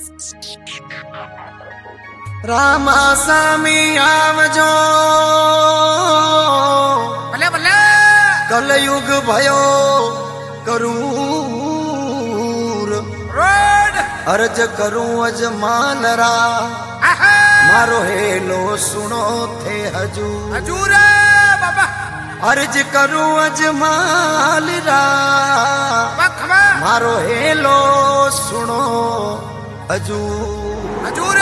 रामा सामी आवजो भले भले कलयुग भयो करूर रोड अर्ज करूं अजमान रा मारो हेलो सुनो थे हजूर हजूर बाबा अर्ज करूं अजमान रा मारो हेलो सुनो हजूर हजूर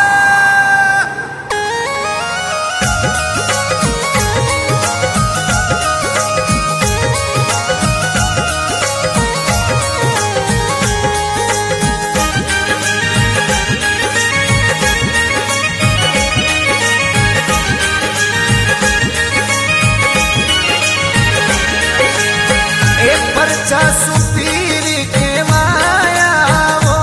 परचा सुपीरी के माया वो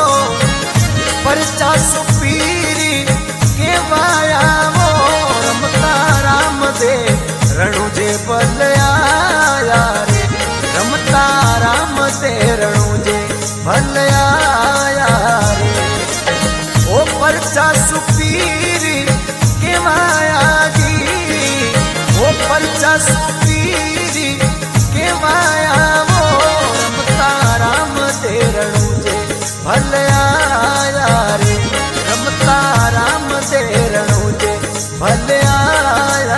परचा सुपीरी के माया वो रमता राम दे रणु जे बल आया रे रमता राम दे रणु जे बल आया रे ओ परचा सुपीरी के माया जी ओ परचा सुपीरी के माया वो रमता राम दे रणु जे भल आया रे रमता राम दे रणु जे भल आया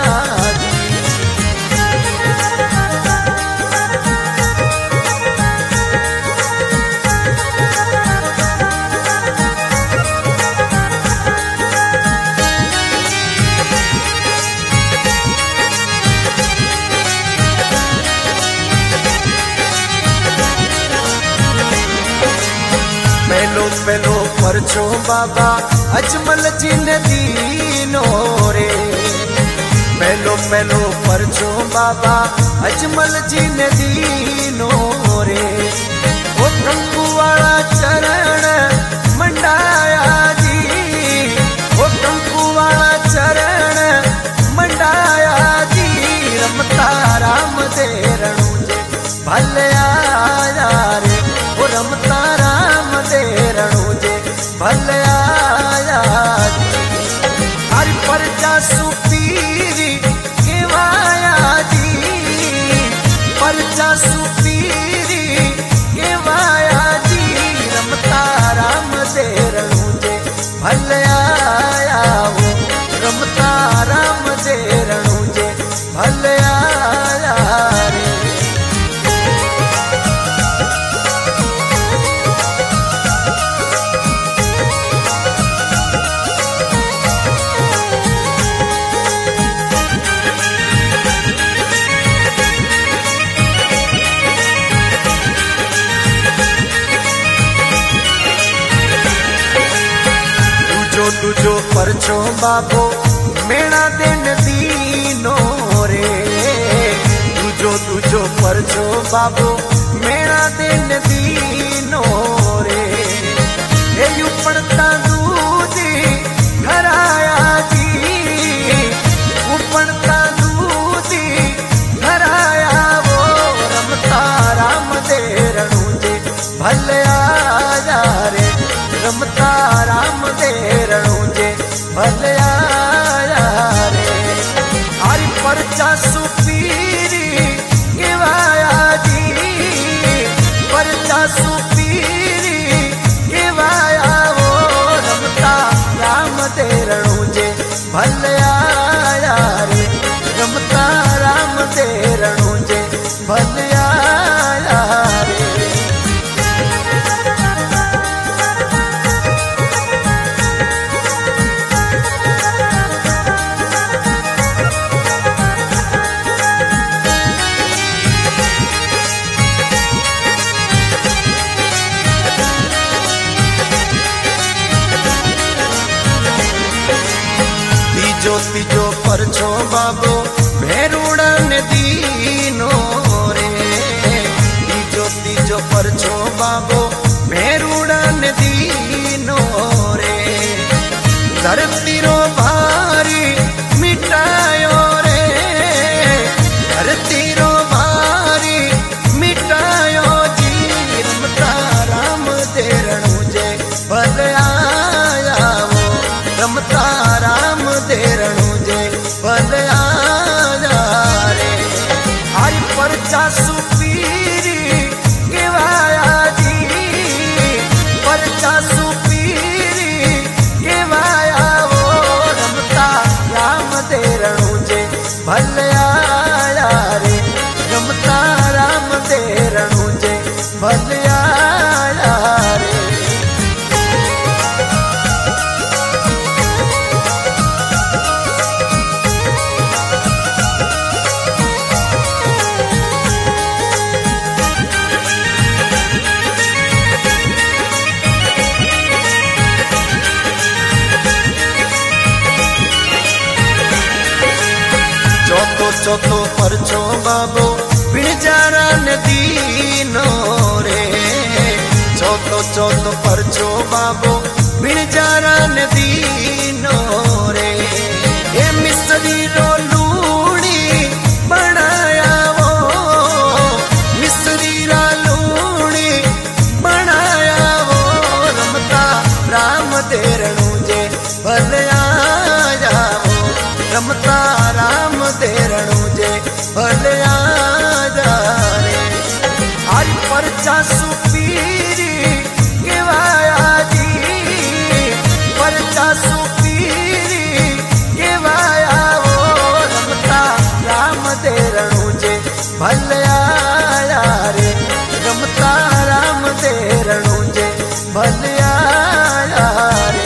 पहलो पहलो परचो बाबा अजमल जी ने दीनो रे पहलो पहलो परचो बाबा अजमल जी ने दीनो रे ओ कंकु वाला चरण मंडाया जी ओ कंकु वाला चरण मंडाया जी रमता राम दे रणु जे भल आया रे ओ रमता राम दे रणु जे भल आया हरि परचा सुपीरी के माया जी परचा सुपीरी के माया जी रमता राम दे रणु जे भल आया वो रमता राम दे रणु जे भल आया रे तुझो परचो बाबो मेणा दिन दीनो रे तुझो परचो बाबो मेणा दिन दीनो रे हे यू पड़ता दूधी घराया जी उपड़ता दूधी घराया वो रमता राम दे रणु जे भल आया रे रमता राम दे रणु जे भल आया रे हरि परचा सुपीरी के माया जी परचा सुपीरी के माया वो रमता राम दे रणु जे भल आया रे रमता राम दे रणु जे भल आया रे तीजो परचो बाबो भेरुड़न दीनो रे तीजो परचो बाबो भेरुड़न दीनो रे धरती रो भारी मिटायो रे धरती रो भारी मिटायो जी रमता राम दे रणु जे भल चौथो परचो बाबो बिणजारा नदीनो रे। चौथो परचो बाबो बिणजारा नदीनो रे। ए मिस्री रो लूणी बनाया वो, मिस्री रा लूणी बनाया वो। रमता राम देरणू जे भलया जावो, रमता राम देरणू जे भलया जा रे। आज परचा सुपीरी केवाया जी, परचा सुपीरी केवाया वो। रमता राम देरणू जे भलया रे, रमता राम देरणू जे भलया रे।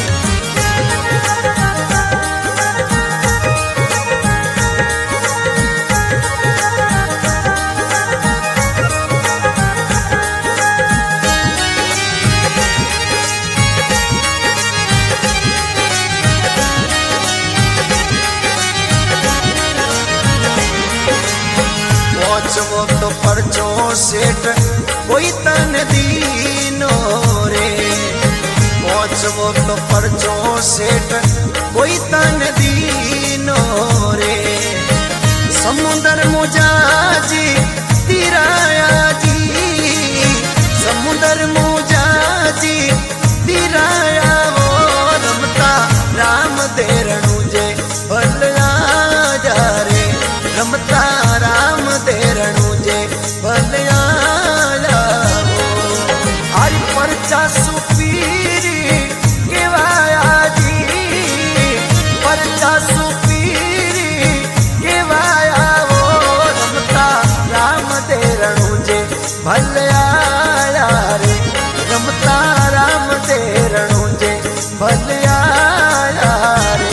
वो तो परचो सेठ कोई तन दीनो रे। वो तो परचो सेठ कोई तन दीनो रे। समुंदर मुजाजी तिराया जी, समुंदर मुजाजी तिराया वो। रमता राम देरणू जे भलया जा रे, रमता राम देरणू जे भलया जावो। आज परचा सुपीरी केवाया जी, परचा सुपीरी केवाया वो। रमता राम देरणू जे भलया रे, रमता राम देरणू जे भलया रे।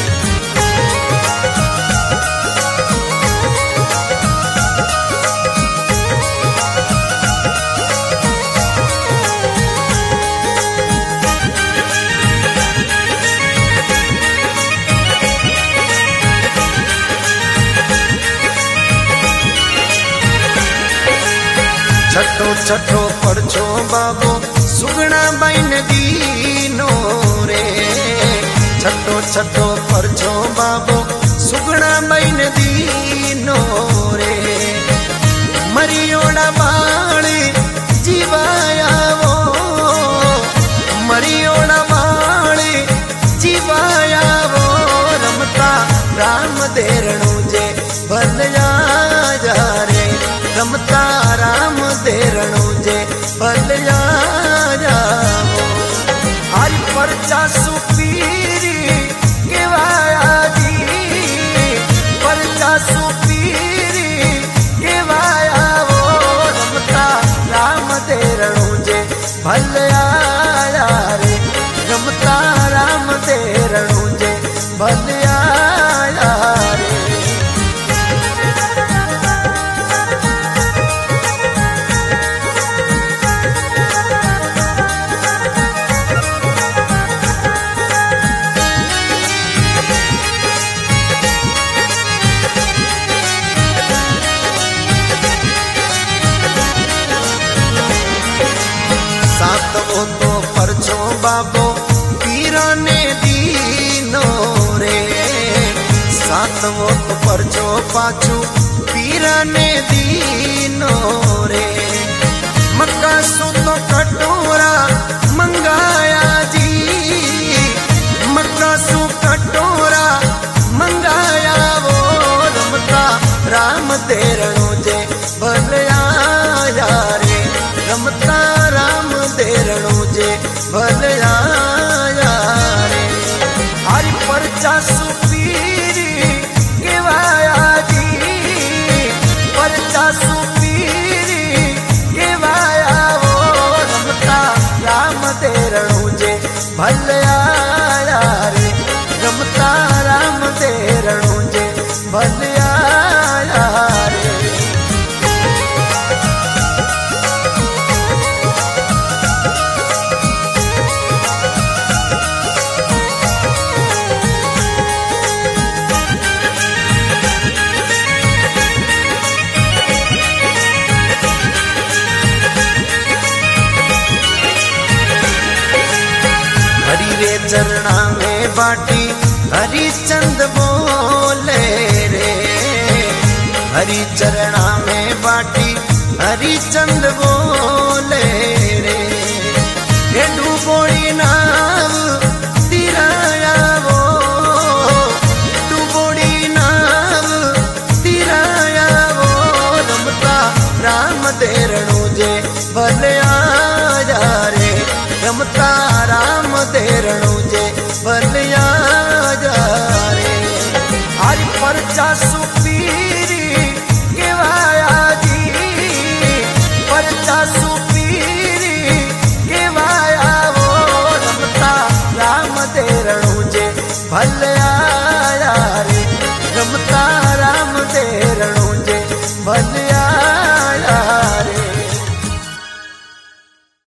छठो परचो बाबो सुगना बाइन दीनो रे। छठो परचो बाबो सुगना बाइन दीनो रे। मरियोड़ा बाणी जीवाया वो, मरियोड़ा बाणी जीवाया वो। रमता राम देरणू जे भलया जा रे, रमता राम देरणू जे भलया जावो। आज परचा सुपीरी केवाया जी, परचा सुपीरी केवाया वो। रमता राम देरणू जे भलया रे, रमता राम देरणू जे भलया रे। सातवो तो परचो बाबो पीराने दीनो रे। सातवो तो परचो पाछू पीराने दीनो रे। मक्का सु तो कटोरा मंगाया जी, मक्का सु कटोरा मंगाया वो। रमता राम देरणू जे भलया रे, रमता राम देरणू जे भलया रे। आज परचा सुपीरी केवाया जी, परचा सुपीरी केवाया वो। रमता राम देरणू जे भलया रे, रमता राम देरणू जे भलया रे। तेरे चरणा में बाटी हरिचंद बोले रे, हरि चरणा में बाटी हरिचंद बोले रे। ये डूबोड़ी नाव तिराया वो, डूबोड़ी नाव तिराया वो, रमता राम देरणु जे भले आजा रे, रमता राम देरणु जे भले आजा रे। हरि परचा सुख